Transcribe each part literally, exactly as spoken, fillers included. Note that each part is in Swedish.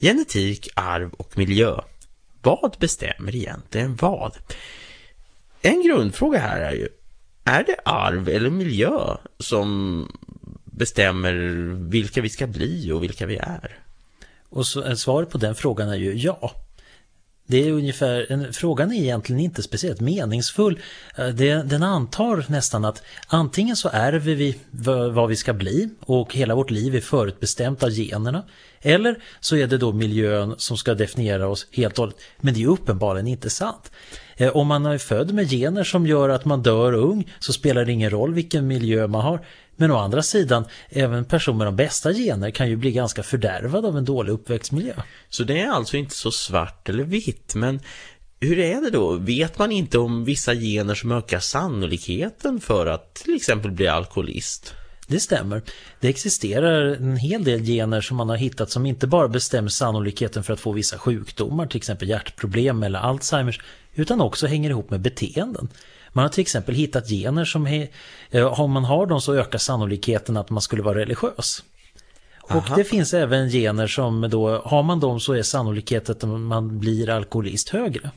Genetik, arv och miljö. Vad bestämmer egentligen vad? En grundfråga här är ju, är det arv eller miljö som bestämmer vilka vi ska bli och vilka vi är? Och så, svaret på den frågan är ju ja. Det är ungefär, en, frågan är egentligen inte speciellt meningsfull. Det, den antar nästan att antingen så ärver vi vad, vad vi ska bli och hela vårt liv är förutbestämt av generna. Eller så är det då miljön som ska definiera oss helt och hållet. Men det är ju uppenbarligen inte sant. Eh, om man är född med gener som gör att man dör ung så spelar det ingen roll vilken miljö man har. Men å andra sidan, även personer med de bästa gener kan ju bli ganska fördärvad av en dålig uppväxtmiljö. Så det är alltså inte så svart eller vitt, men hur är det då? Vet man inte om vissa gener som ökar sannolikheten för att till exempel bli alkoholist? Det stämmer. Det existerar en hel del gener som man har hittat som inte bara bestämmer sannolikheten för att få vissa sjukdomar, till exempel hjärtproblem eller Alzheimers, utan också hänger ihop med beteenden. Man har till exempel hittat gener som he, om man har dem så ökar sannolikheten att man skulle vara religiös. Aha. Och det finns även gener som då, har man dem så är sannolikheten att man blir alkoholist högre.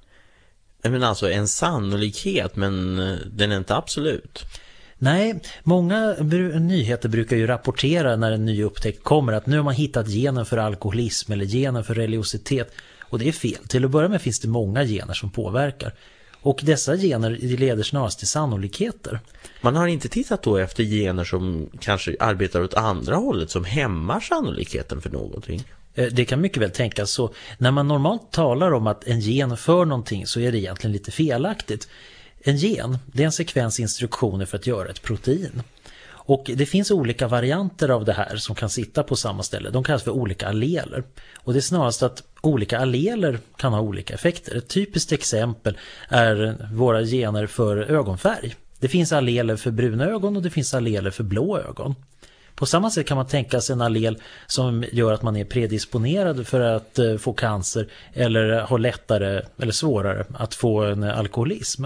Men alltså en sannolikhet, men den är inte absolut. Nej, många br- nyheter brukar ju rapportera när en ny upptäckt kommer att nu har man hittat genen för alkoholism eller genen för religiositet. Och det är fel. Till att börja med finns det många gener som påverkar. Och dessa gener leder snarast till sannolikheter. Man har inte tittat då efter gener som kanske arbetar åt andra hållet som hämmar sannolikheten för någonting? Det kan mycket väl tänkas så. När man normalt talar om att en gen för någonting så är det egentligen lite felaktigt. En gen, det är en sekvens instruktioner för att göra ett protein. Och det finns olika varianter av det här som kan sitta på samma ställe. De kallas för olika alleler. Och det är snarast att olika alleler kan ha olika effekter. Ett typiskt exempel är våra gener för ögonfärg. Det finns alleler för bruna ögon och det finns alleler för blå ögon. På samma sätt kan man tänka sig en allel som gör att man är predisponerad för att få cancer eller har lättare eller svårare att få en alkoholism.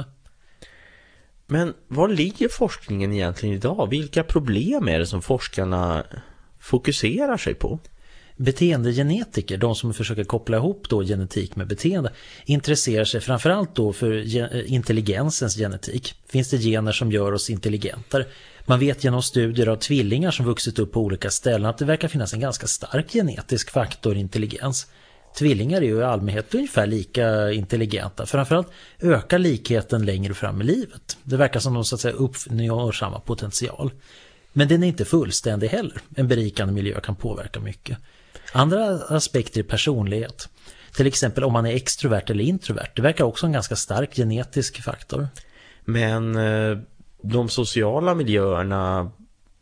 Men var ligger forskningen egentligen idag? Vilka problem är det som forskarna fokuserar sig på? Beteendegenetiker, de som försöker koppla ihop då genetik med beteende, intresserar sig framförallt då för intelligensens genetik. Finns det gener som gör oss intelligentare? Man vet genom studier av tvillingar som vuxit upp på olika ställen att det verkar finnas en ganska stark genetisk faktor intelligens. Tvillingar är ju i allmänhet ungefär lika intelligenta. Framförallt ökar likheten längre fram i livet. Det verkar som de så att säga uppnår samma potential. Men den är inte fullständig heller. En berikande miljö kan påverka mycket. Andra aspekter är personlighet. Till exempel om man är extrovert eller introvert. Det verkar också en ganska stark genetisk faktor. Men de sociala miljöerna,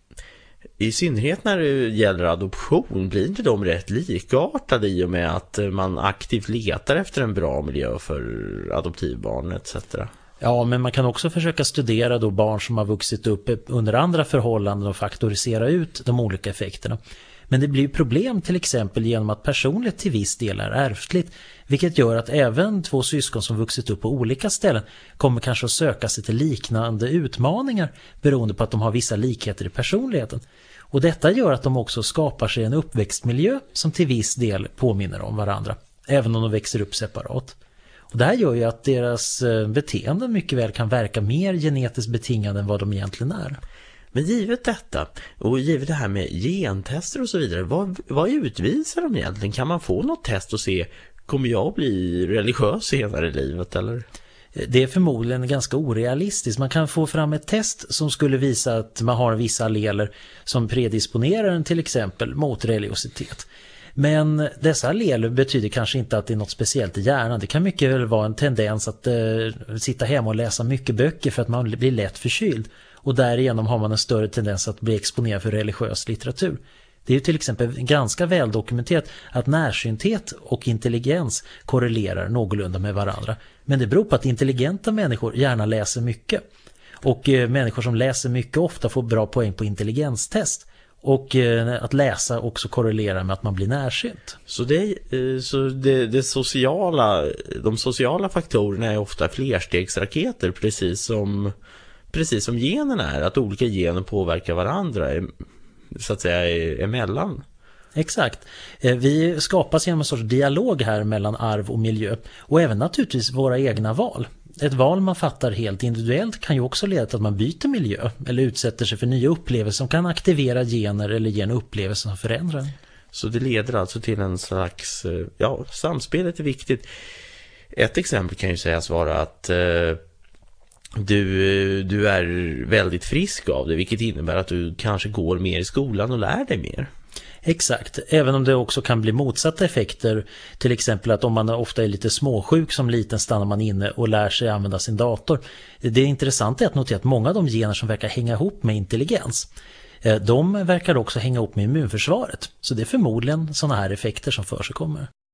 i synnerhet när det gäller adoption, blir inte de rätt likartade i och med att man aktivt letar efter en bra miljö för adoptivbarn et cetera? Ja, men man kan också försöka studera då barn som har vuxit upp under andra förhållanden och faktorisera ut de olika effekterna. Men det blir problem till exempel genom att personlighet till viss del är ärftligt, vilket gör att även två syskon som vuxit upp på olika ställen kommer kanske att söka sig till liknande utmaningar beroende på att de har vissa likheter i personligheten. Och detta gör att de också skapar sig en uppväxtmiljö som till viss del påminner om varandra, även om de växer upp separat. Och det här gör ju att deras beteende mycket väl kan verka mer genetiskt betingade än vad de egentligen är. Men givet detta, och givet det här med gentester och så vidare, vad, vad utvisar de egentligen? Kan man få något test och se, kommer jag bli religiös senare i livet eller? Det är förmodligen ganska orealistiskt. Man kan få fram ett test som skulle visa att man har vissa alleler som predisponerar en till exempel mot religiositet. Men dessa alleler betyder kanske inte att det är något speciellt i hjärnan. Det kan mycket väl vara en tendens att eh, sitta hemma och läsa mycket böcker för att man blir lätt förkyld. Och därigenom har man en större tendens att bli exponerad för religiös litteratur. Det är ju till exempel ganska väl dokumenterat att närsynthet och intelligens korrelerar någorlunda med varandra. Men det beror på att intelligenta människor gärna läser mycket. Och eh, människor som läser mycket ofta får bra poäng på intelligenstest. Och eh, att läsa också korrelerar med att man blir närsynt. Så, det, eh, så det, det sociala, de sociala faktorerna är ofta flerstegsraketer, precis som, precis som generna är. Att olika gener påverkar varandra så att säga emellan. Exakt. Vi skapas genom en sorts dialog här mellan arv och miljö och även naturligtvis våra egna val. Ett val man fattar helt individuellt kan ju också leda till att man byter miljö eller utsätter sig för nya upplevelser som kan aktivera gener eller ge en upplevelse som förändrar. Så det leder alltså till en slags, ja, samspelet är viktigt. Ett exempel kan ju sägas vara att eh, du, du är väldigt frisk av det, vilket innebär att du kanske går mer i skolan och lär dig mer. Exakt, även om det också kan bli motsatta effekter, till exempel att om man ofta är lite småsjuk som liten stannar man inne och lär sig använda sin dator. Det är intressant att notera att många av de gener som verkar hänga ihop med intelligens, de verkar också hänga ihop med immunförsvaret. Så det är förmodligen sådana här effekter som förekommer.